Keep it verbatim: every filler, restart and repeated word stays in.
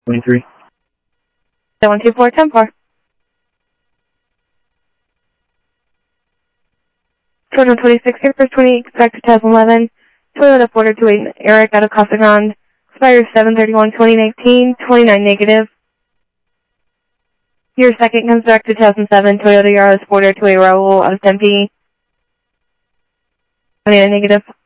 twenty-three. seven two four, ten four. Total twenty-six, here for twenty-eight, expect two thousand eleven. Toyota four two eight, Eric out of Casa Grande. Expires seven thirty-one twenty nineteen, twenty-nine negative. Your second comes back to two thousand seven, Toyota Yaris four two eight, Raul out of Tempe. twenty-nine negative.